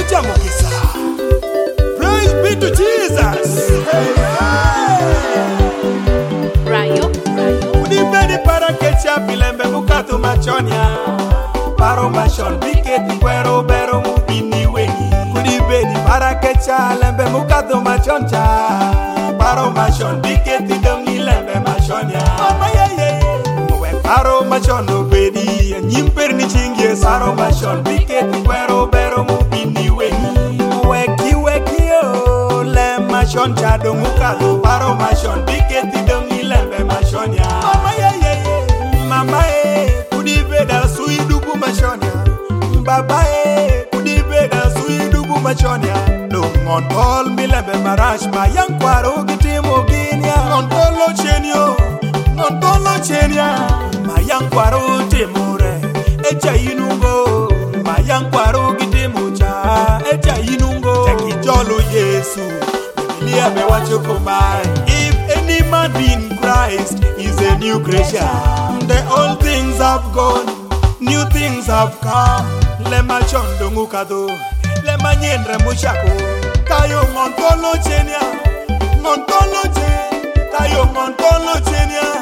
chamo kisa. Praise be to Jesus. Rayo. Udibedi para kecha pilembe bukato machonia. Paro machon biketi kwero bero mubini wengi. Udibedi para kecha lembe bukato machoncha. Paro machon biketi dongi lembe machonia. Mama ye. Paro machon obedi nyimper ni chingie saro machon biketi kwero bero mubini wengi. Weki o le machon chado mukalo. Paro machon biketi dongi lembe machonia. Mama kudibeda suidubu machonia. Baba kudibeda suidubu machonia. Ngon tol mi lembe marash ma yang kwaro gitimo ginia. Ngon tolo chenia. Mayang kwaro temore echa inungo mayang kwaro gitemucha echa inungo taki jolo Yesu Biblia be wacho komai if any man be in Christ is a new creation the old things have gone new things have come le machondo ngukado le manyenre mushako tayo montolo chenia tayo montolo chenia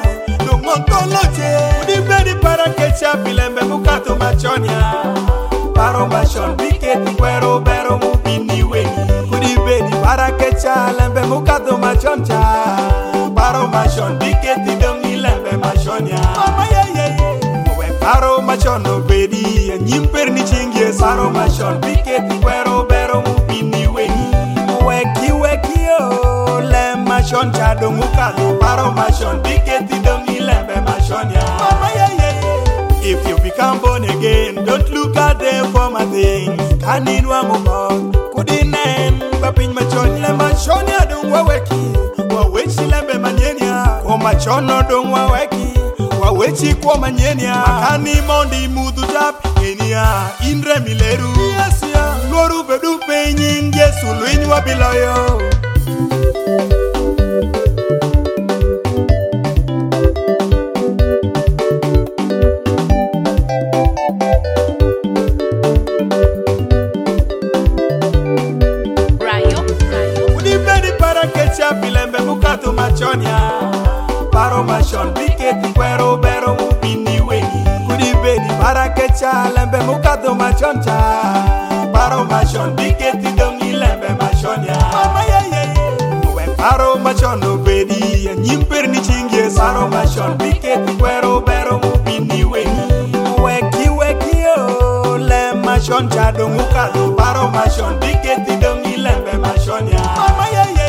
Udibedi para kecha pilembe bukato machonia. Paro machon biketi kwero bero mubini wengi. Udibedi para kecha lembe bukato machoncha. Paro machon biketi dongi lembe machonia. Mama ye. Paro machon obedi nyimper ni chingie saro machon biketi kwero bero mubini wengi. Weki o le machon chado mukalo. Paro machon biketi dongi lembe machonia. If you become born again, don't look at the former things. Kaninwa mumo, kudinen, bapin machon le machonia dung wawechi lembe manyenia. O machono dung wawechi kwa manyenia. Makani mondi mudu tap enia indre mileru. Yes ya, noru bedu penying Yesu luini wabiloyo. Pilembe bukato machonia. Paro machon biketi kwero bero mubini wengi. Kudibedi para kecha lembe bukato machoncha. Paro machon biketi dongi lembe machonia. Mama ye. Paro machon obedi nyimper ni chingie saro machon biketi kwero bero mubini wengi. Weki o le machon chado mukalo. Paro machon biketi dongi lembe machonia. Mama ye.